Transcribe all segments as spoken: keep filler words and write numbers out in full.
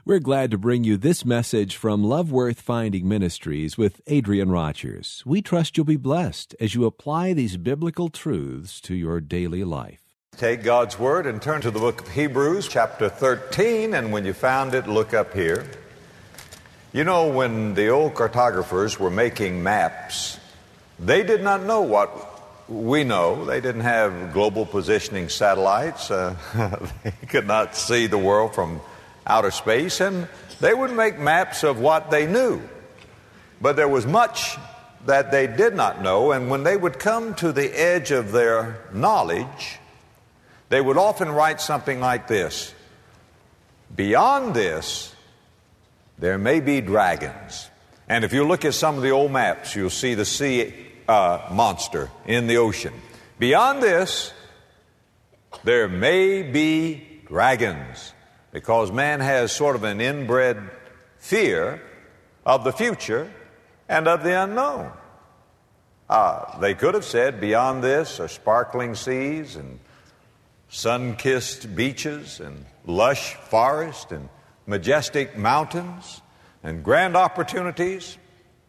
We're glad to bring you this message from Love Worth Finding Ministries with Adrian Rogers. We trust you'll be blessed as you apply these biblical truths to your daily life. Take God's Word and turn to the book of Hebrews, chapter thirteen, and when you found it, look up here. You know, when the old cartographers were making maps, they did not know what we know. They didn't have global positioning satellites. Uh, they could not see the world from outer space, and they would make maps of what they knew. But there was much that they did not know, and when they would come to the edge of their knowledge, they would often write something like this: beyond this, there may be dragons. And if you look at some of the old maps, you'll see the sea uh, monster in the ocean. Beyond this, there may be dragons. Because man has sort of an inbred fear of the future and of the unknown. Uh, they could have said, beyond this are sparkling seas and sun-kissed beaches and lush forest and majestic mountains and grand opportunities.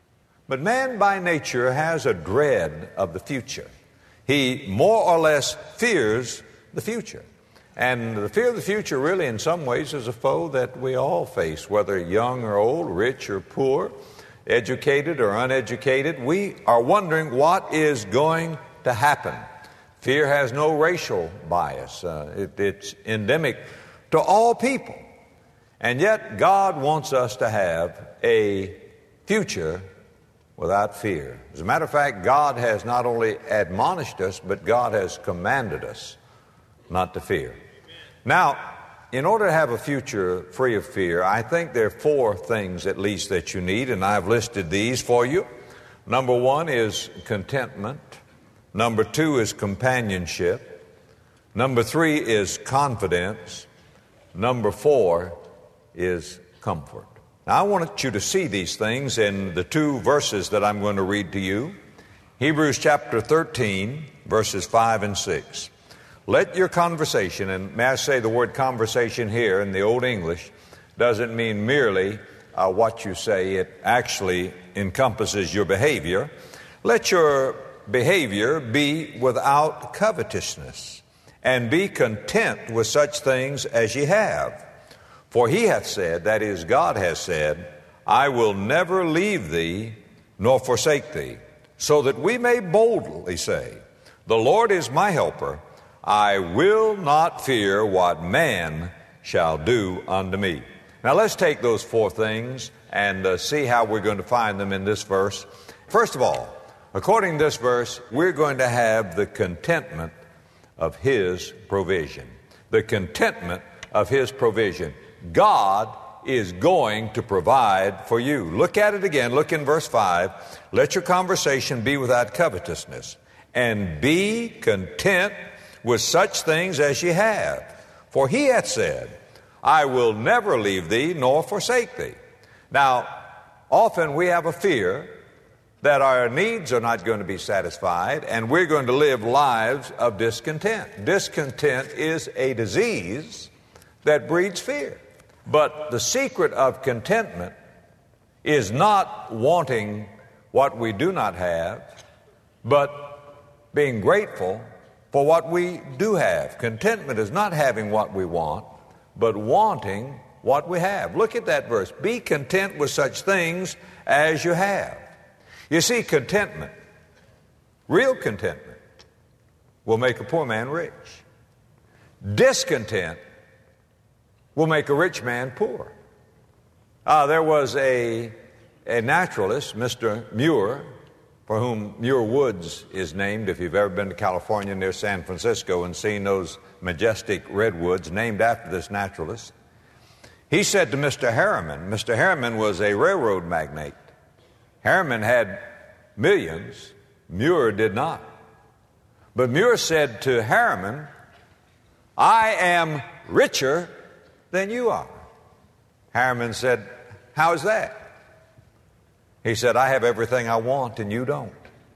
But man by nature has a dread of the future. He more or less fears the future. And the fear of the future really in some ways is a foe that we all face, whether young or old, rich or poor, educated or uneducated. We are wondering what is going to happen. Fear has no racial bias. Uh, it, it's endemic to all people. And yet God wants us to have a future without fear. As a matter of fact, God has not only admonished us, but God has commanded us not to fear. Now, in order to have a future free of fear, I think there are four things at least that you need, and I've listed these for you. Number one is contentment. Number two is companionship. Number three is confidence. Number four is comfort. Now, I want you to see these things in the two verses that I'm going to read to you. Hebrews chapter thirteen, verses five and six. Let your conversation, and may I say the word conversation here in the Old English doesn't mean merely uh, what you say. It actually encompasses your behavior. Let your behavior be without covetousness, and be content with such things as ye have. For he hath said, that is, God has said, I will never leave thee nor forsake thee, so that we may boldly say, the Lord is my helper. I will not fear what man shall do unto me. Now let's take those four things and uh, see how we're going to find them in this verse. First of all, according to this verse, we're going to have the contentment of His provision. The contentment of His provision. God is going to provide for you. Look at it again. Look in verse five. Let your conversation be without covetousness, and be content with such things as ye have. For he hath said, I will never leave thee nor forsake thee. Now, often we have a fear that our needs are not going to be satisfied, and we're going to live lives of discontent. Discontent is a disease that breeds fear. But the secret of contentment is not wanting what we do not have, but being grateful for what we do have. Contentment is not having what we want, but wanting what we have. Look at that verse. Be content with such things as you have. You see, contentment, real contentment, will make a poor man rich. Discontent will make a rich man poor. Uh, there was a, a naturalist, Mister Muir, for whom Muir Woods is named, if you've ever been to California near San Francisco and seen those majestic redwoods named after this naturalist. He said to Mister Harriman, Mister Harriman was a railroad magnate. Harriman had millions, Muir did not. But Muir said to Harriman, I am richer than you are. Harriman said, how is that? He said, I have everything I want and you don't.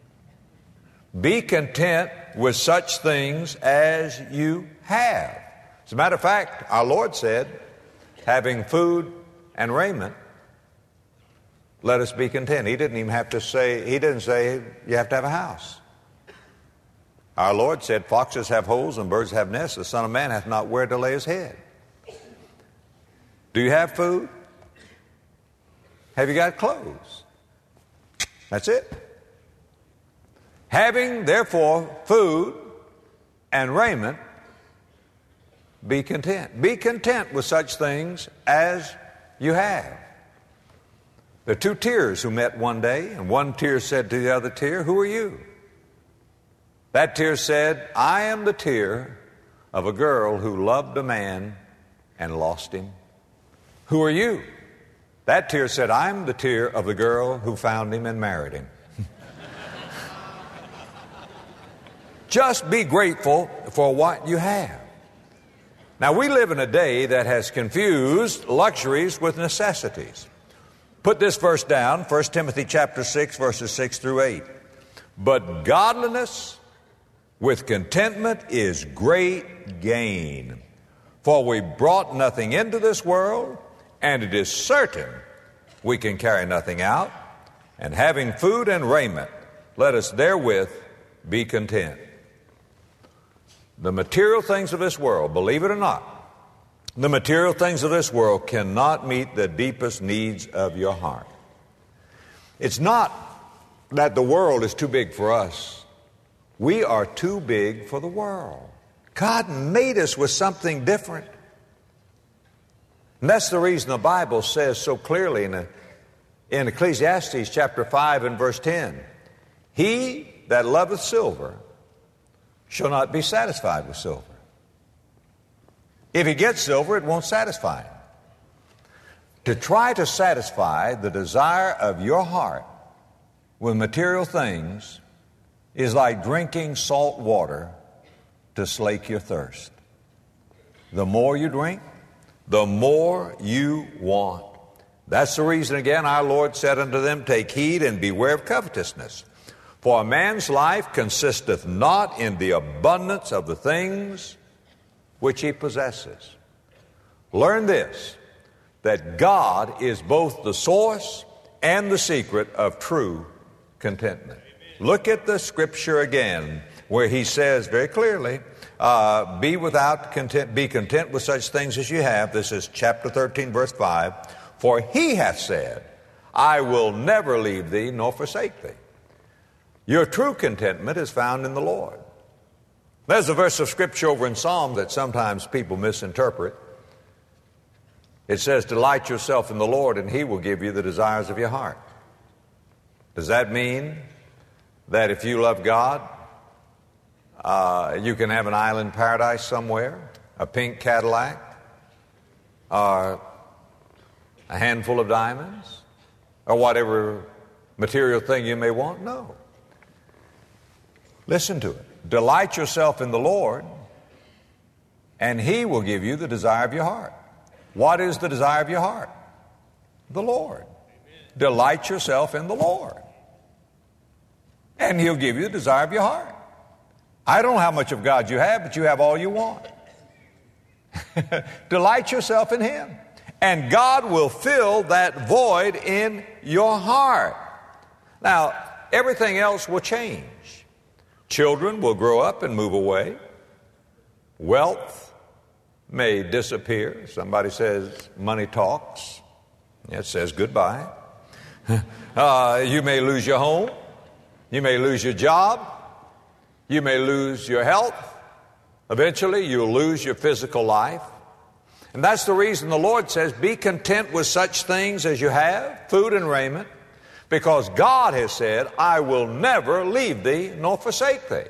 Be content with such things as you have. As a matter of fact, our Lord said, having food and raiment, let us be content. He didn't even have to say, he didn't say you have to have a house. Our Lord said, foxes have holes and birds have nests. The Son of Man hath not where to lay his head. Do you have food? Have you got clothes? That's it. Having, therefore, food and raiment, be content. Be content with such things as you have. There are two tears who met one day, and one tear said to the other tear, who are you? That tear said, I am the tear of a girl who loved a man and lost him. Who are you? That tear said, I'm the tear of the girl who found him and married him. Just be grateful for what you have. Now, we live in a day that has confused luxuries with necessities. Put this verse down, First Timothy chapter six, verses six through eight. But godliness with contentment is great gain. For we brought nothing into this world, and it is certain we can carry nothing out. And having food and raiment, let us therewith be content. The material things of this world, believe it or not, the material things of this world cannot meet the deepest needs of your heart. It's not that the world is too big for us. We are too big for the world. God made us with something different. And that's the reason the Bible says so clearly in, a, in Ecclesiastes chapter five and verse ten, he that loveth silver shall not be satisfied with silver. If he gets silver, it won't satisfy him. To try to satisfy the desire of your heart with material things is like drinking salt water to slake your thirst. The more you drink, the more you want. That's the reason, again, our Lord said unto them, take heed and beware of covetousness. For a man's life consisteth not in the abundance of the things which he possesses. Learn this, that God is both the source and the secret of true contentment. Look at the scripture again, where he says very clearly, uh, be without content, be content with such things as you have. This is chapter thirteen, verse five. For he hath said, I will never leave thee nor forsake thee. Your true contentment is found in the Lord. There's a verse of scripture over in Psalm that sometimes people misinterpret. It says, delight yourself in the Lord and he will give you the desires of your heart. Does that mean that if you love God, uh, you can have an island paradise somewhere, a pink Cadillac, or a handful of diamonds, or whatever material thing you may want? No. Listen to it. Delight yourself in the Lord, and he will give you the desire of your heart. What is the desire of your heart? The Lord. Amen. Delight yourself in the Lord, and he'll give you the desire of your heart. I don't know how much of God you have, but you have all you want. Delight yourself in him, and God will fill that void in your heart. Now, everything else will change. Children will grow up and move away. Wealth may disappear. Somebody says money talks. It says goodbye. uh, you may lose your home. You may lose your job. You may lose your health. Eventually, you'll lose your physical life. And that's the reason the Lord says, be content with such things as you have, food and raiment, because God has said, I will never leave thee nor forsake thee.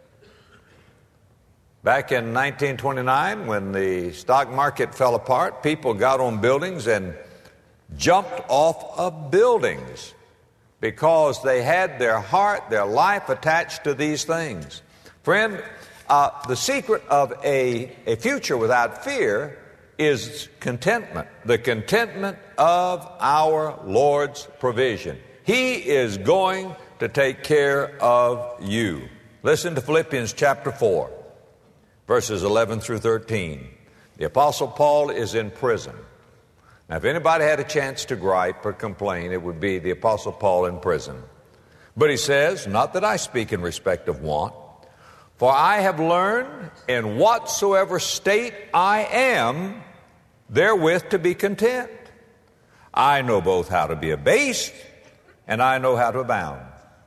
Back in nineteen twenty-nine, when the stock market fell apart, people got on buildings and jumped off of buildings because they had their heart, their life attached to these things. Friend, uh, the secret of a, a future without fear is contentment, the contentment of our Lord's provision. He is going to take care of you. Listen to Philippians chapter four, verses eleven through thirteen. The Apostle Paul is in prison. Now, if anybody had a chance to gripe or complain, it would be the Apostle Paul in prison. But he says, not that I speak in respect of want, for I have learned in whatsoever state I am, therewith to be content. I know both how to be abased, and I know how to abound.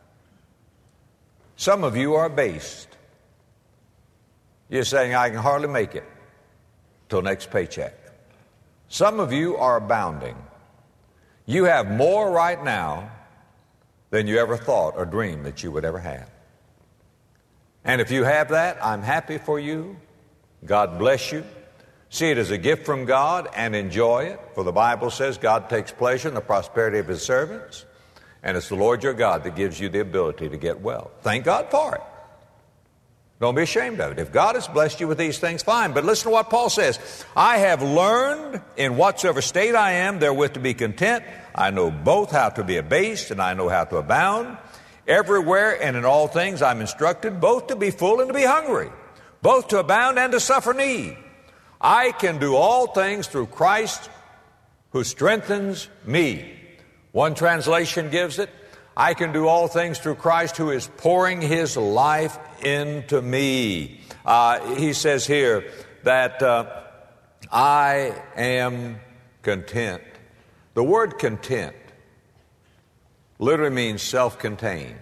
Some of you are abased. You're saying, I can hardly make it till next paycheck. Some of you are abounding. You have more right now than you ever thought or dreamed that you would ever have. And if you have that, I'm happy for you. God bless you. See it as a gift from God and enjoy it. For the Bible says God takes pleasure in the prosperity of His servants. And it's the Lord your God that gives you the ability to get wealth. Thank God for it. Don't be ashamed of it. If God has blessed you with these things, fine. But listen to what Paul says. I have learned in whatsoever state I am, therewith to be content. I know both how to be abased and I know how to abound. Everywhere and in all things I'm instructed, both to be full and to be hungry, both to abound and to suffer need. I can do all things through Christ who strengthens me. One translation gives it, I can do all things through Christ who is pouring His life into me. Uh, he says here that uh, I am content. The word content literally means self-contained.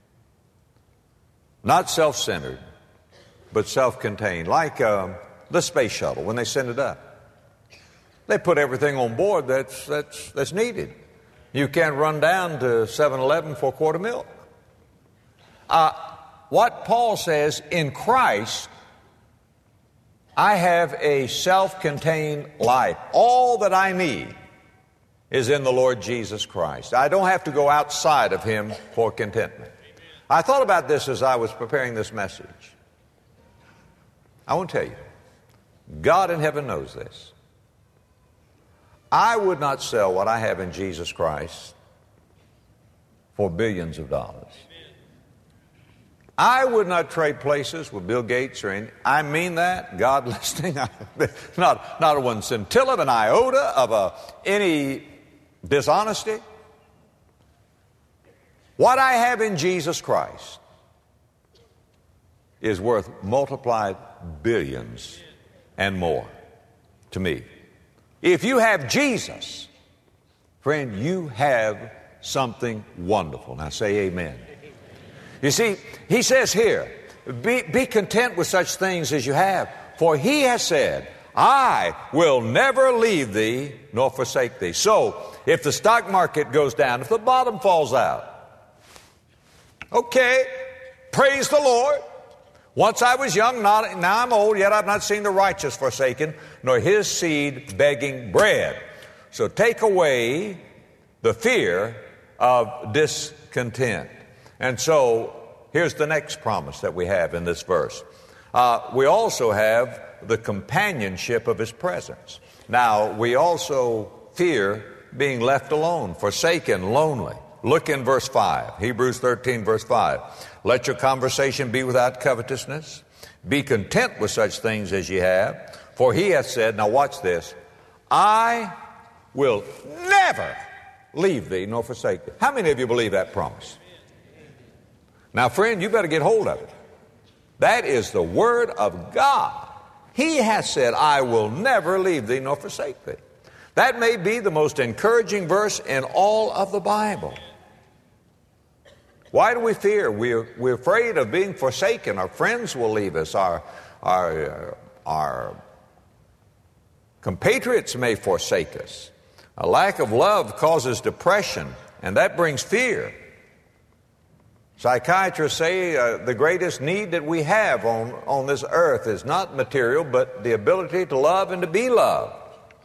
Not self-centered, but self-contained. Like uh, the space shuttle, when they send it up. They put everything on board that's, that's, that's needed. You can't run down to seven eleven for a quart of milk. Uh, what Paul says, in Christ, I have a self-contained life. All that I need is in the Lord Jesus Christ. I don't have to go outside of Him for contentment. I thought about this as I was preparing this message. I want to tell you, God in heaven knows this. I would not sell what I have in Jesus Christ for billions of dollars. I would not trade places with Bill Gates or any. I mean that, God listening. not, not a one scintilla of an iota of a, any dishonesty. What I have in Jesus Christ is worth multiplied billions and more to me. If you have Jesus, friend, you have something wonderful. Now say amen. You see, he says here, be, be content with such things as you have, for He has said, I will never leave thee nor forsake thee. So, if the stock market goes down, if the bottom falls out, okay, praise the Lord. Once I was young, not, now I'm old, yet I've not seen the righteous forsaken, nor his seed begging bread. So take away the fear of discontent. And so here's the next promise that we have in this verse. Uh, we also have the companionship of His presence. Now, we also fear being left alone, forsaken, lonely. Look in verse five, Hebrews thirteen, verse five. Let your conversation be without covetousness. Be content with such things as ye have. For He hath said, now watch this, I will never leave thee nor forsake thee. How many of you believe that promise? Now, friend, you better get hold of it. That is the Word of God. He has said, I will never leave thee nor forsake thee. That may be the most encouraging verse in all of the Bible. Why do we fear? We're, we're afraid of being forsaken. Our friends will leave us. Our, our, our compatriots may forsake us. A lack of love causes depression, and that brings fear. Psychiatrists say uh, the greatest need that we have on, on this earth is not material, but the ability to love and to be loved.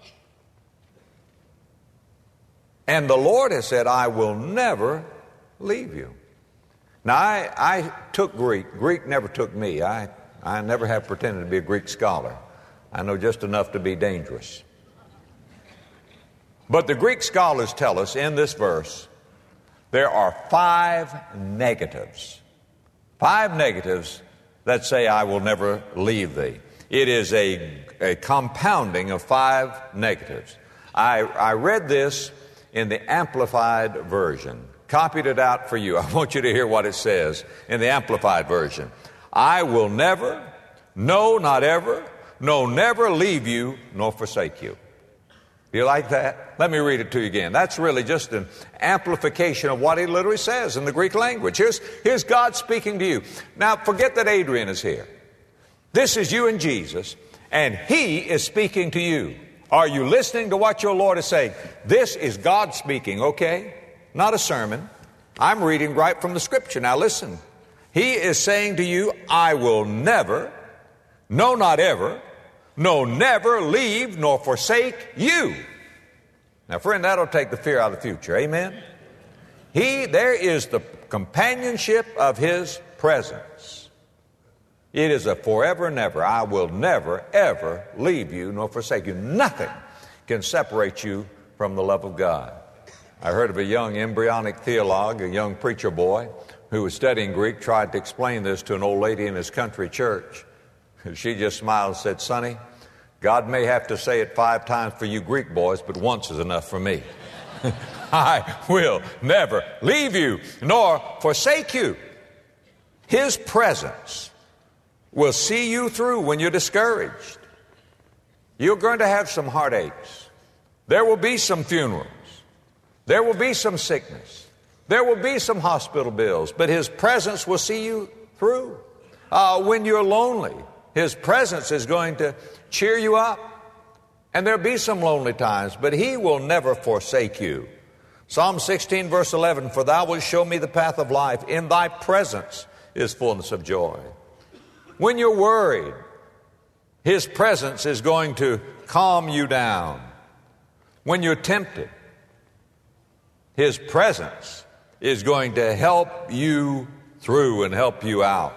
And the Lord has said, I will never leave you. Now, I, I took Greek. Greek never took me. I, I never have pretended to be a Greek scholar. I know just enough to be dangerous. But the Greek scholars tell us in this verse, there are five negatives. Five negatives that say, I will never leave thee. It is a, a compounding of five negatives. I, I read this in the Amplified Version, copied it out for you. I want you to hear what it says in the Amplified Version. I will never, no, not ever, no, never leave you nor forsake you. You like that? Let me read it to you again. That's really just an amplification of what he literally says in the Greek language. Here's, here's God speaking to you. Now, forget that Adrian is here. This is you and Jesus, and he is speaking to you. Are you listening to what your Lord is saying? This is God speaking, okay? Not a sermon. I'm reading right from the Scripture. Now listen. He is saying to you, I will never, no, not ever, no, never leave nor forsake you. Now, friend, that'll take the fear out of the future. Amen? He, there is the companionship of His presence. It is a forever and ever. I will never, ever leave you nor forsake you. Nothing can separate you from the love of God. I heard of a young embryonic theologue, a young preacher boy, who was studying Greek, tried to explain this to an old lady in his country church. She just smiled and said, Sonny, God may have to say it five times for you Greek boys, but once is enough for me. I will never leave you nor forsake you. His presence will see you through when you're discouraged. You're going to have some heartaches. There will be some funerals. There will be some sickness. There will be some hospital bills, but His presence will see you through. Uh, when you're lonely, His presence is going to cheer you up. And there'll be some lonely times, but He will never forsake you. Psalm sixteen, verse eleven, for Thou wilt show me the path of life. In Thy presence is fullness of joy. When you're worried, His presence is going to calm you down. When you're tempted, His presence is going to help you through and help you out.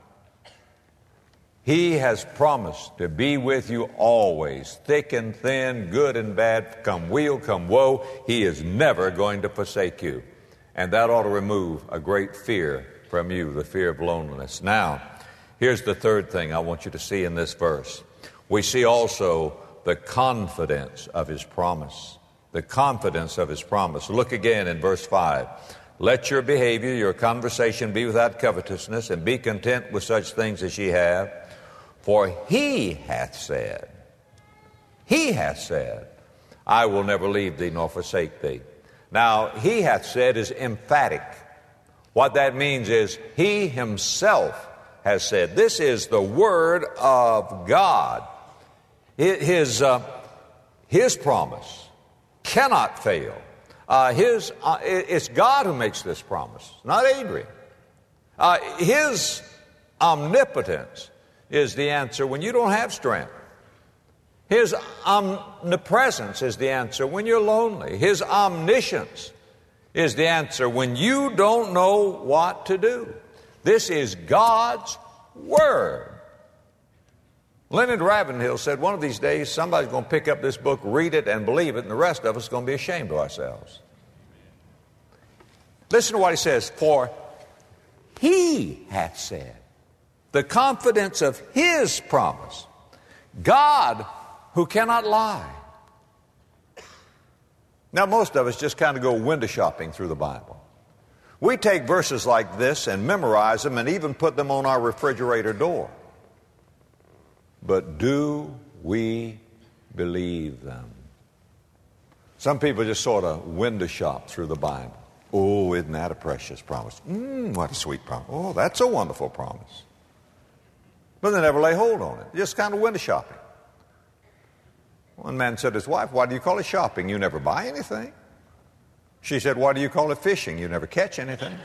He has promised to be with you always, thick and thin, good and bad, come weal, come woe. He is never going to forsake you. And that ought to remove a great fear from you, the fear of loneliness. Now, here's the third thing I want you to see in this verse. We see also the confidence of His promise. The confidence of His promise. Look again in verse five. Let your behavior, your conversation be without covetousness, and be content with such things as ye have. For He hath said, He hath said, I will never leave thee nor forsake thee. Now, He hath said is emphatic. What that means is He Himself has said. This is the Word of God. His, uh, his promise cannot fail. Uh, his, uh, it's God who makes this promise, not Adrian. Uh, his omnipotence is the answer when you don't have strength. His omnipresence is the answer when you're lonely. His omniscience is the answer when you don't know what to do. This is God's Word. Leonard Ravenhill said one of these days somebody's going to pick up this book, read it, and believe it, and the rest of us are going to be ashamed of ourselves. Listen to what he says. For He hath said, the confidence of His promise, God who cannot lie. Now, most of us just kind of go window shopping through the Bible. We take verses like this and memorize them and even put them on our refrigerator door. But do we believe them? Some people just sort of window shop through the Bible. Oh, isn't that a precious promise? Mmm, what a sweet promise. Oh, that's a wonderful promise. But they never lay hold on it. Just kind of window shopping. One man said to his wife, why do you call it shopping? You never buy anything. She said, why do you call it fishing? You never catch anything.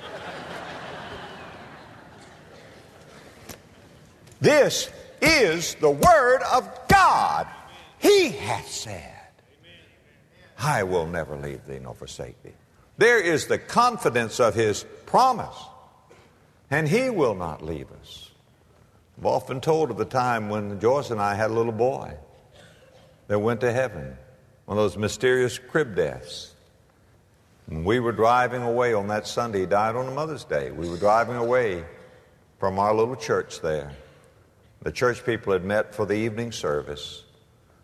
This is the Word of God. He hath said, I will never leave thee nor forsake thee. There is the confidence of His promise, and He will not leave us. I've often told of the time when Joyce and I had a little boy that went to heaven, one of those mysterious crib deaths. And we were driving away on that Sunday. He died on a Mother's Day. We were driving away from our little church there. The church people had met for the evening service.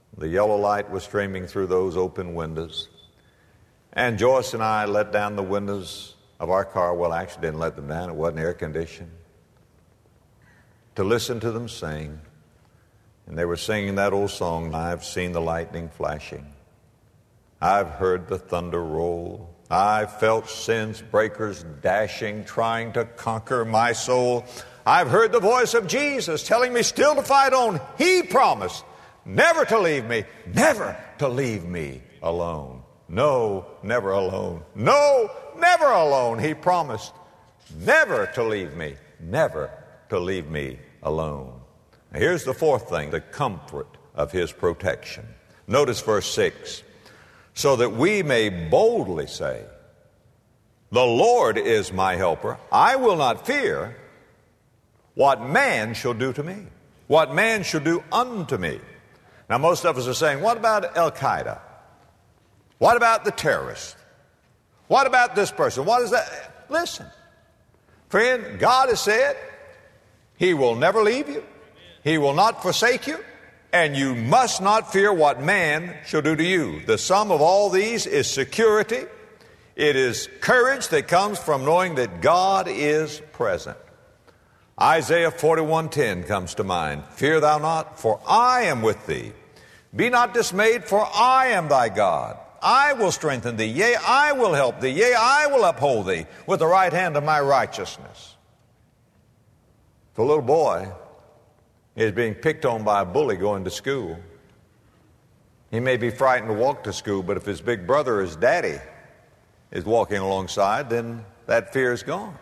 The yellow light was streaming through those open windows. And Joyce and I let down the windows of our car. Well, I actually didn't let them down. It wasn't air conditioned. To listen to them sing. And they were singing that old song, I've seen the lightning flashing. I've heard the thunder roll. I've felt sin's breakers dashing, trying to conquer my soul. I've heard the voice of Jesus telling me still to fight on. He promised never to leave me, never to leave me alone. No, never alone. No, never alone. He promised never to leave me, never to leave me alone. Now, here's the fourth thing, the comfort of His protection. Notice verse six. So that we may boldly say, the Lord is my helper. I will not fear what man shall do to me, what man shall do unto me. Now, most of us are saying, what about Al-Qaeda? What about the terrorists? What about this person? What is that? Listen, friend, God has said He will never leave you. He will not forsake you. And you must not fear what man shall do to you. The sum of all these is security. It is courage that comes from knowing that God is present. Isaiah forty-one ten comes to mind. Fear thou not, for I am with thee. Be not dismayed, for I am thy God. I will strengthen thee, yea, I will help thee, yea, I will uphold thee with the right hand of my righteousness. The little boy is being picked on by a bully going to school. He may be frightened to walk to school, but if his big brother, his daddy, is walking alongside, then that fear is gone.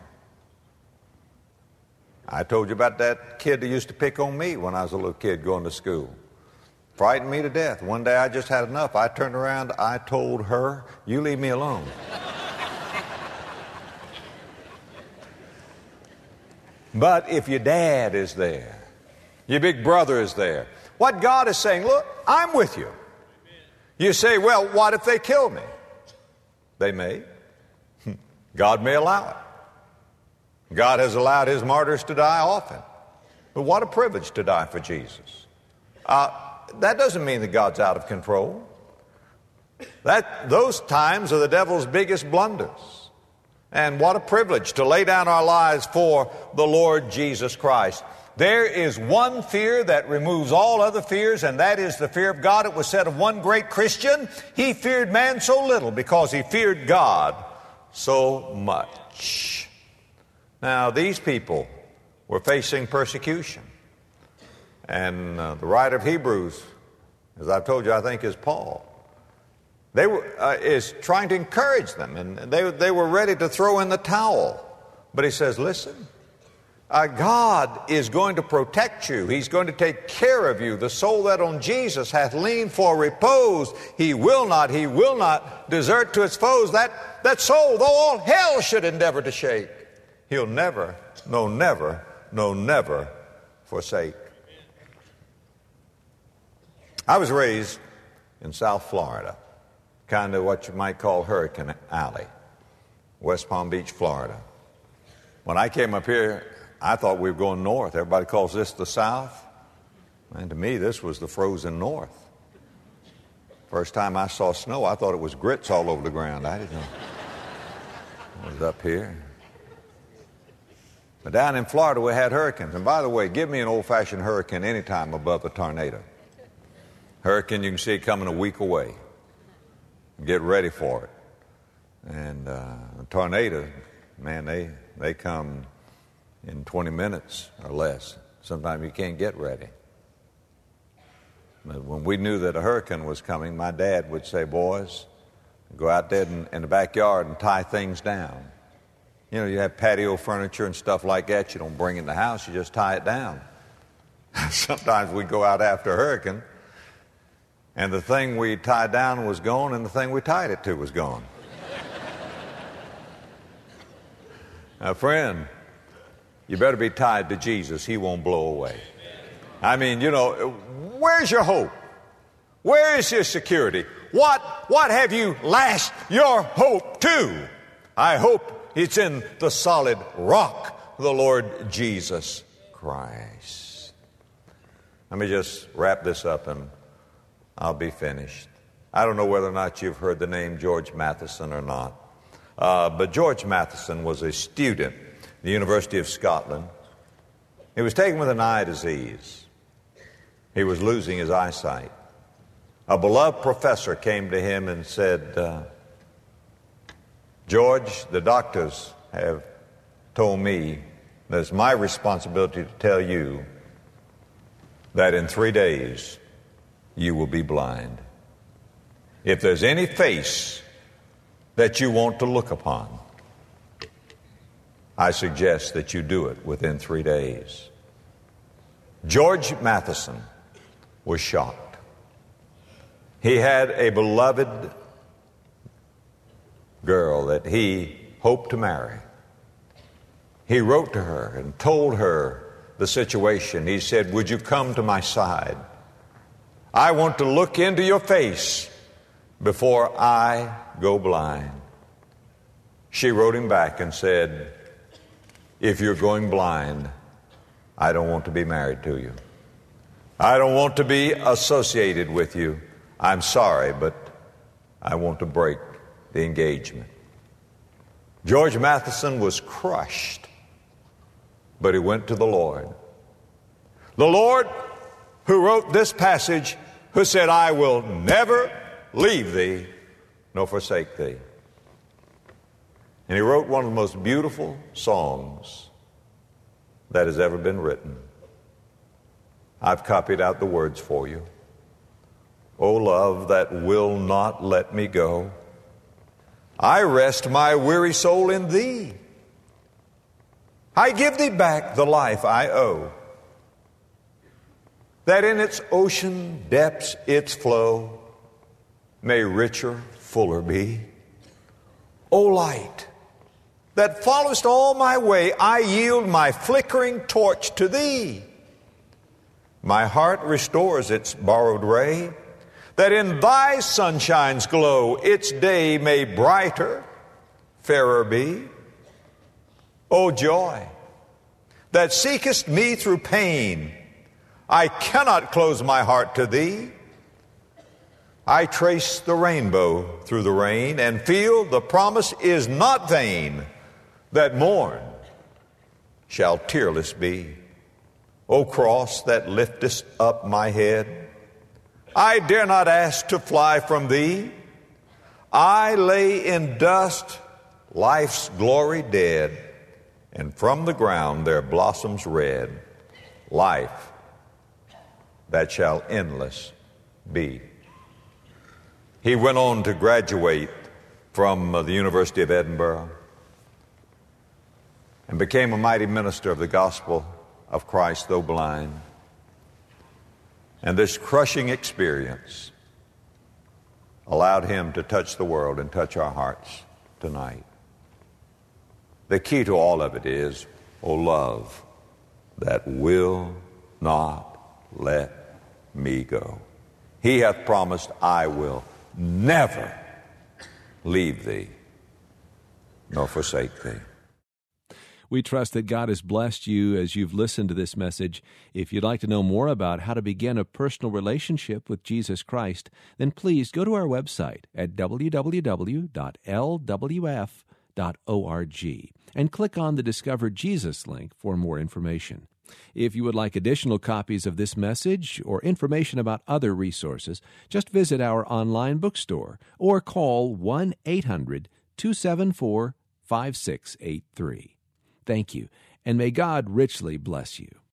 I told you about that kid that used to pick on me when I was a little kid going to school. Frightened me to death. One day I just had enough. I turned around, I told her, you leave me alone. But if your dad is there, your big brother is there, what God is saying, look, I'm with you. You say, well, what if they kill me? They may. God may allow it. God has allowed His martyrs to die often. But what a privilege to die for Jesus. Uh, that doesn't mean that God's out of control. That, those times are the devil's biggest blunders. And what a privilege to lay down our lives for the Lord Jesus Christ. There is one fear that removes all other fears, and that is the fear of God. It was said of one great Christian, he feared man so little because he feared God so much. Now, these people were facing persecution. And uh, the writer of Hebrews, as I've told you, I think is Paul. They were, uh, is trying to encourage them, and they, they were ready to throw in the towel. But he says, listen, uh, God is going to protect you. He's going to take care of you. The soul that on Jesus hath leaned for repose, he will not, he will not desert to its foes. That, that soul, though all hell should endeavor to shake, He'll never, no never, no never forsake. I was raised in South Florida, kind of what you might call Hurricane Alley, West Palm Beach, Florida. When I came up here, I thought we were going north. Everybody calls this the South. And to me, this was the frozen north. First time I saw snow, I thought it was grits all over the ground. I didn't know it was up here. But down in Florida, we had hurricanes. And by the way, give me an old-fashioned hurricane anytime above a tornado. Hurricane, you can see it coming a week away. Get ready for it. And uh, a tornado, man, they, they come in twenty minutes or less. Sometimes you can't get ready. But when we knew that a hurricane was coming, my dad would say, boys, go out there in, in the backyard and tie things down. You know, you have patio furniture and stuff like that. You don't bring it in the house. You just tie it down. Sometimes we'd go out after a hurricane, and the thing we tied down was gone, and the thing we tied it to was gone. Now, friend, you better be tied to Jesus. He won't blow away. I mean, you know, where's your hope? Where is your security? What, what have you lashed your hope to? I hope it's in the solid rock, the Lord Jesus Christ. Let me just wrap this up in I'll be finished. I don't know whether or not you've heard the name George Matheson or not. Uh, but George Matheson was a student at the University of Scotland. He was taken with an eye disease. He was losing his eyesight. A beloved professor came to him and said, uh, George, the doctors have told me that it's my responsibility to tell you that in three days you will be blind. If there's any face that you want to look upon, I suggest that you do it within three days. George Matheson was shocked. He had a beloved girl that he hoped to marry. He wrote to her and told her the situation. He said, would you come to my side? I want to look into your face before I go blind. She wrote him back and said, if you're going blind, I don't want to be married to you. I don't want to be associated with you. I'm sorry, but I want to break the engagement. George Matheson was crushed, but he went to the Lord. The Lord who wrote this passage, who said, I will never leave thee nor forsake thee. And he wrote one of the most beautiful songs that has ever been written. I've copied out the words for you. O love that will not let me go, I rest my weary soul in thee. I give thee back the life I owe, that in its ocean depths its flow may richer, fuller be. O light that followest all my way, I yield my flickering torch to thee. My heart restores its borrowed ray, that in thy sunshine's glow its day may brighter, fairer be. O joy that seekest me through pain, I cannot close my heart to thee. I trace the rainbow through the rain and feel the promise is not vain, that morn shall tearless be. O cross that liftest up my head, I dare not ask to fly from thee. I lay in dust, life's glory dead, and from the ground there blossoms red life that shall endless be. He went on to graduate from the University of Edinburgh and became a mighty minister of the gospel of Christ, though blind. And this crushing experience allowed him to touch the world and touch our hearts tonight. The key to all of it is, O love that will not let me go. He hath promised, I will never leave thee nor forsake thee. We trust that God has blessed you as you've listened to this message. If you'd like to know more about how to begin a personal relationship with Jesus Christ, then please go to our website at w w w dot l w f dot org and click on the Discover Jesus link for more information. If you would like additional copies of this message or information about other resources, just visit our online bookstore or call one eight hundred two seven four five six eight three. Thank you, and may God richly bless you.